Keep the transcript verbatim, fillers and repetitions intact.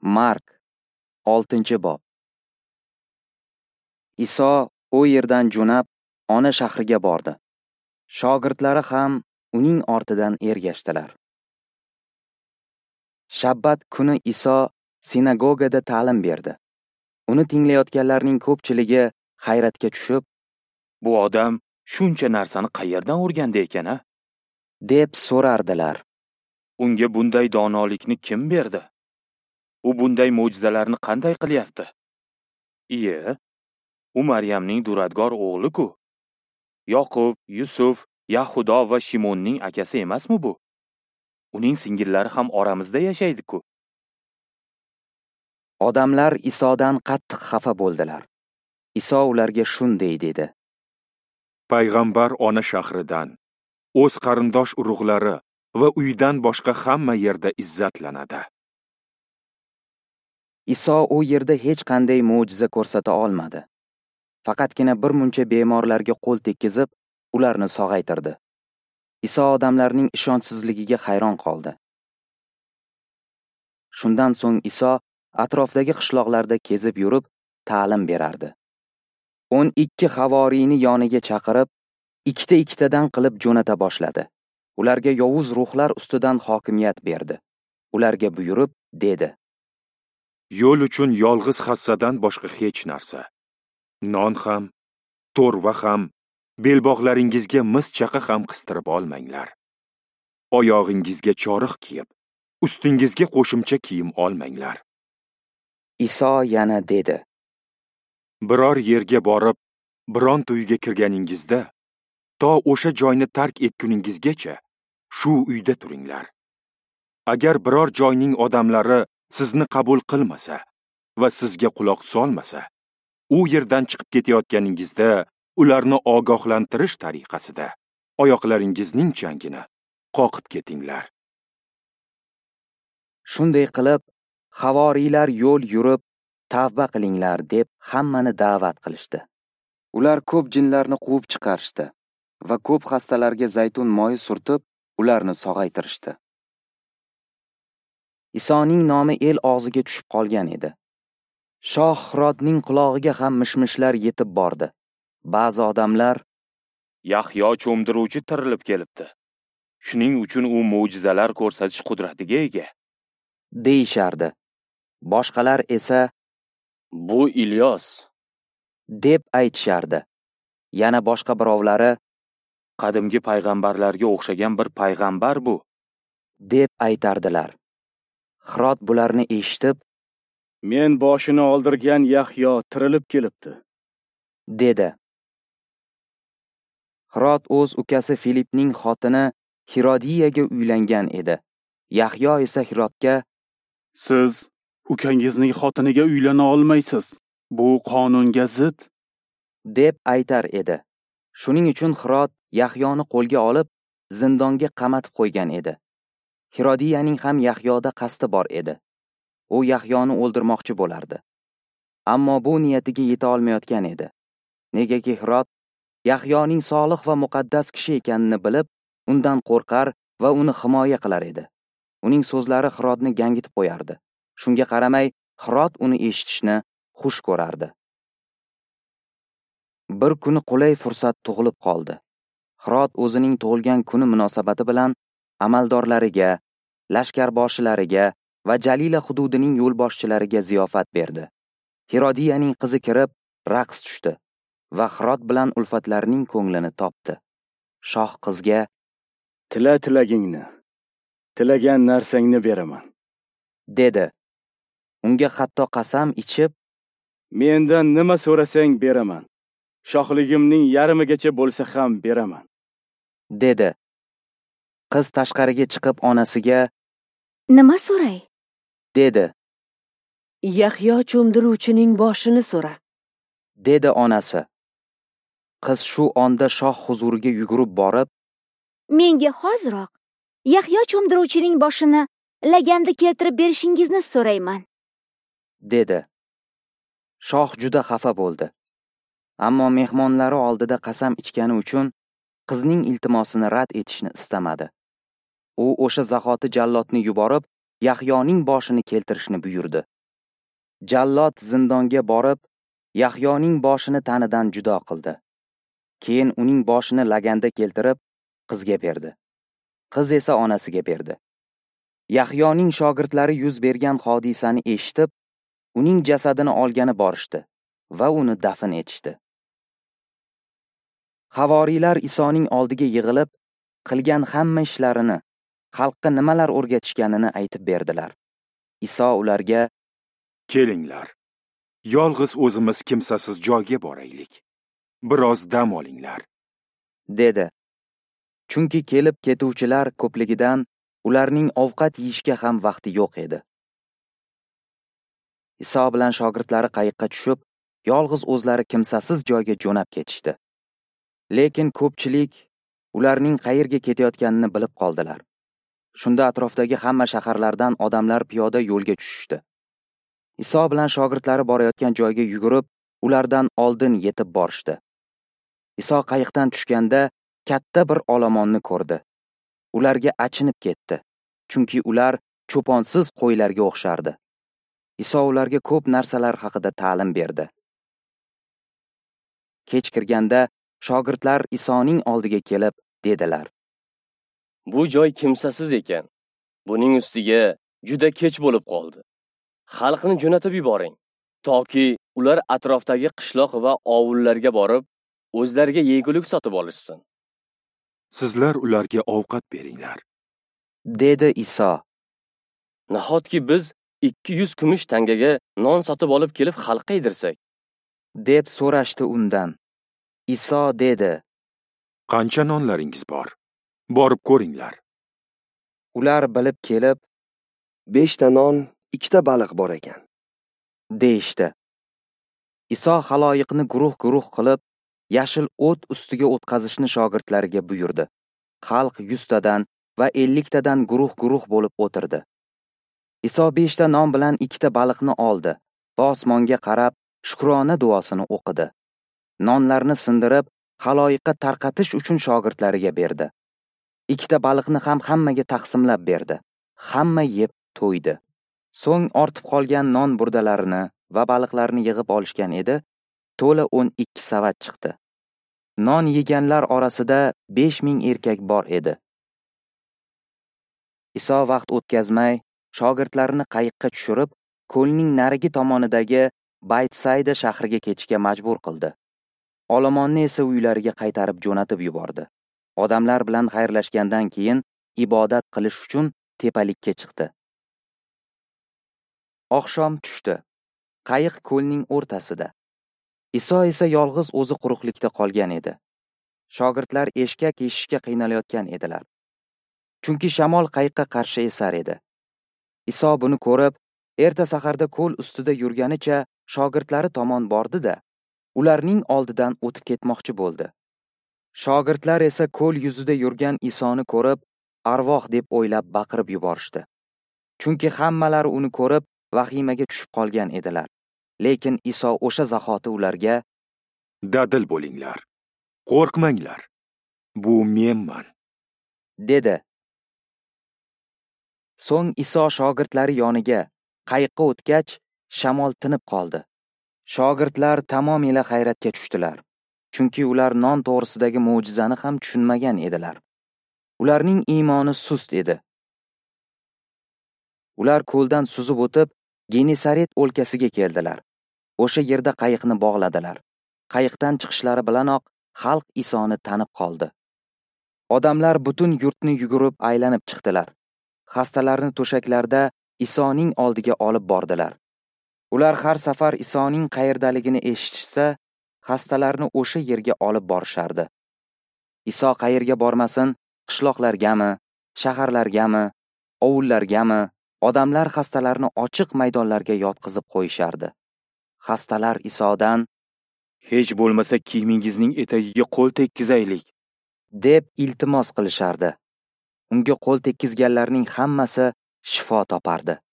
Mark oltinchi bob. Iso u yerdan jo'nab, ona shahriga bordi. Shogirdlari ham uning ortidan ergashdilar. Shabbat kuni Iso sinagogada ta'lim berdi. Uni tinglayotganlarning ko'pchiligi hayratga tushib, "Bu odam shuncha narsani qayerdan o'rgandi ekan-a?" deb so'rardilar. "Unga bunday donolikni kim berdi? U bunday mo'jizalarni qanday qilyapti? Iye, u Maryamning duradgor o'g'li-ku. Yoqub, Yusuf, Yahudo va Shimonning akasi emasmi bu? Uning singillari ham oramizda yashaydi-ku." Odamlar Isodan qattiq xafa bo'ldilar. Iso ularga shunday dedi: Payg'ambar ona shahridan, o'z qarindosh urug'lari va uydan boshqa hamma yerda izzatlanadi. Iso u yerda hech qanday mo'jiza ko'rsata olmadi. Faqatgina bir muncha bemorlarga qo'l tekkizib, ularni sog'aytirdi. Iso odamlarning ishonchsizligiga hayron qoldi. Shundan so'ng Iso atrofdagi qishloqlarda kezib yurib, ta'lim berardi. o'n ikki havoriyni yoniga chaqirib, ikkita-ikkitadan qilib jo'nata boshladi. Ularga yovuz ruhlar ustidan hokimiyat berdi. Ularga buyurib dedi: Yo'l uchun yolg'iz hassadan boshqa hech narsa, non ham, to'rva ham, belbog'laringizga mis chaqa ham qistirib olmanglar. Oyog'ingizga choriq kiyib, ustingizga qo'shimcha kiyim olmanglar. Iso yana dedi: Biror yerga borib, biron uyga kirganingizda, to o'sha joyni tark etguningizgacha shu uyda turinglar. Agar biror joyning odamlari sizni qabul qilmasa va sizga quloq solmasa, u yerdan chiqib ketayotganingizda ularni ogohlantirish tariqasida oyoqlaringizning changini qoqib ketinglar. Shunday qilib, havoriylar yo'l yurib, tavba qilinglar deb hammani da'vat qilishdi. Ular ko'p jinlarni quvib chiqarishdi va ko'p xastalarga zaytun moyi surtib, ularni sog'aytirishdi. Isoning nomi el og'ziga tushib qolgan edi. Shoh Hirodning qulog'iga ham mishmishlar yetib bordi. Ba'zi odamlar: Yahyo cho'mdiruvchi tirilib kelibdi. Shuning uchun u mo'jizalar ko'rsatish qudratiga ega, deyishardi. Boshqalar esa bu Ilyos deb aytishardi. Yana boshqa birovlari qadimgi payg'ambarlarga o'xshagan bir payg'ambar bu deb aytardilar. Hirod bularni eshitib, "Men boshini oldirgan Yahyo tirilib kelibdi", dedi. Hirod o'z ukasi Filipning xotini Hirodiyaga uylangan edi. Yahyo esa Hirodga: "Siz ukangizning xotiniga uylana olmaysiz. Bu qonunga zid", deb aytar edi. Shuning uchun Hirod Yahyoni qo'lga olib, zindonga qamatib qo'ygan edi. Hirodiyaning ham Yahyoda qasdi bor edi. U Yahyoni o'ldirmoqchi bo'lardi. Ammo bu niyatiga yeta olmayotgan edi. Negaki Hirod Yahyoning solih va muqaddas kishi ekanini bilib, undan qo'rqar va uni himoya qilar edi. Uning so'zlari Hirodni gangitib qo'yardi. Shunga qaramay, Hirod uni eshitishni xush ko'rardi. Bir kuni qulay fursat tug'ilib qoldi. Hirod o'zining tug'ilgan kuni munosabati bilan amaldorlariga, lashkarboshlariga va Jalila hududining yo'lboshchilariga ziyofat berdi. Hirodiyaning qizi kirib, raqs tushdi va Hirod bilan ulfatlarining ko'nglini topdi. Shoh qizga: "Tila tilagingni, tilagan narsangni beraman", dedi. Unga hatto qasam ichib: "Mendan nima so'rasang beraman. Shohligimning yarmigacha bo'lsa ham beraman", dedi. Qiz tashqariga chiqib onasiga: "Nima so'ray?" dedi. "Yahyo cho'mdiruvchining boshini so'ra", dedi onasi. Qiz shu onda shoh huzuriga yugurib borib: "Menga hoziroq Yahyo cho'mdiruvchining boshini laganda keltirib berishingizni so'rayman", dedi. Shoh juda xafa bo'ldi. Ammo mehmonlari oldida qasam ichgani uchun qizning iltimosini rad etishni istamadi. U o'sha zahoti jallodni yuborib, Yahyoning boshini keltirishni buyurdi. Jallod zindonga borib, Yahyoning boshini tanidan judo qildi. Keyin uning boshini laganda keltirib, qizga berdi. Qiz esa onasiga berdi. Yahyoning shogirdlari yuz bergan hodisani eshitib, uning jasadini olgani borishdi va uni dafn etishdi. Havoriylar Isoning oldiga yig'ilib, qilgan hamma ishlarini, xalqqa nimalar o'rgatishganini aytib berdilar. Iso ularga: "Kelinglar, yolg'iz o'zimiz kimsasiz joyga boraylik. Biroz dam olinglar", dedi. Chunki kelib ketuvchilar ko'pligidan ularning ovqat yeyishga ham vaqti yo'q edi. Iso bilan shogirdlari qayiqqa tushib, yolg'iz o'zlari kimsasiz joyga jo'nab ketishdi. Lekin ko'pchilik ularning qayerga ketayotganini bilib qoldilar. Shunda atrofdagi hamma shaharlardan odamlar piyoda yo'lga tushishdi. Iso bilan shogirdlari borayotgan joyga yugurib, ulardan oldin yetib borishdi. Iso qayiqdan tushganda katta bir olomonni ko'rdi. Ularga achinib ketdi, chunki ular cho'ponsiz qo'ylarga o'xshardi. Iso ularga ko'p narsalar haqida ta'lim berdi. Kech kirganda shogirdlar Isoning oldiga kelib dedilar: Bu joy kimsasiz ekan. Buning ustiga juda kech bo'lib qoldi. Xalqni jo'natib yuboring, toki ular atrofdagi qishloq va ovullarga borib, o'zlariga yegulik sotib olishsin. Sizlar ularga ovqat beringlar, dedi Iso. Nahotki biz ikki yuz kumush tangaga non sotib olib kelib xalqqa yedirsak, deb so'rashdi undan. Iso dedi: "Qancha nonlaringiz bor? Borib ko'ringlar." Ular bilib kelib, beshta non, ikkita baliq bor ekan, deyishdi. Iso haloyiqni guruh-guruh qilib, yashil o't ustiga o'tkazishni shogirdlariga buyurdi. Xalq yuztadan va elliktadan guruh-guruh bo'lib o'tirdi. Iso beshta non bilan ikkita baliqni oldi va osmonga qarab shukrona duosini o'qidi. Nonlarni sindirib, haloyiqqa tarqatish uchun shogirdlariga berdi. Ikkita baliqni ham hammaga taqsimlab berdi. Hamma yeb to'ydi. So'ng ortib qolgan non burdalarini va baliqlarni yig'ib olishgan edi. To'la o'n ikki savat chiqdi. Non yeganlar orasida besh ming erkak bor edi. Iso vaqt o'tkazmay, shogirdlarini qayiqqa tushirib, ko'lning narigi tomonidagi Baytsayda shahriga ketishga majbur qildi. Olomonni esa uylariga qaytarib jo'natib yubordi. Odamlar bilan xayrlashgandan keyin ibodat qilish uchun tepalikka chiqdi. Oqshom tushdi. Qayiq ko'lning o'rtasida. Iso esa yolg'iz o'zi quruqlikda qolgan edi. Shogirdlar eshkak eshishga qiynalayotgan edilar. Chunki shamol qayiqqa qarshi esar edi. Iso buni ko'rib, erta saharda ko'l ustida yurganicha shogirdlari tomon bordi-da, ularning oldidan o'tib ketmoqchi bo'ldi. Shogirdlar esa ko'l yuzida yurgan Isoni ko'rib, arvoh deb o'ylab baqirib yuborishdi. Chunki hammalari uni ko'rib, vahimaga tushib qolgan edilar. Lekin Iso o'sha zahoti ularga: "Dadil bo'linglar. Qo'rqmanglar. Bu menman", dedi. So'ng Iso shogirdlari yoniga qayiqqa o'tgach, shamol tinib qoldi. Shogirdlar tamomila hayratga tushdilar. Chunki ular non to'g'risidagi mo'jizani ham tushunmagan edilar. Ularning iymoni sust edi. Ular ko'ldan suzib o'tib, Genesaret o'lkasiga keldilar. O'sha yerda qayiqni bog'ladilar. Qayiqdan chiqishlari bilanoq xalq Isoni tanib qoldi. Odamlar butun yurtni yugurib aylanib chiqdilar. Xastalarni to'shaklarda Isoning oldiga olib bordilar. Ular har safar Isoning qayerdaligini eshitishsa, xastalarni o'sha yerga olib borishardi. Iso qayerga bormasin, qishloqlargami, shaharlargami, ovullargami, odamlar xastalarni ochiq maydonlarga yotqizib qo'yishardi. Xastalar Isodan: "Hech bo'lmasa kiyimingizning etagiga qo'l tekkizaylik", deb iltimos qilishardi. Unga qo'l tekkizganlarning hammasi shifo topardi.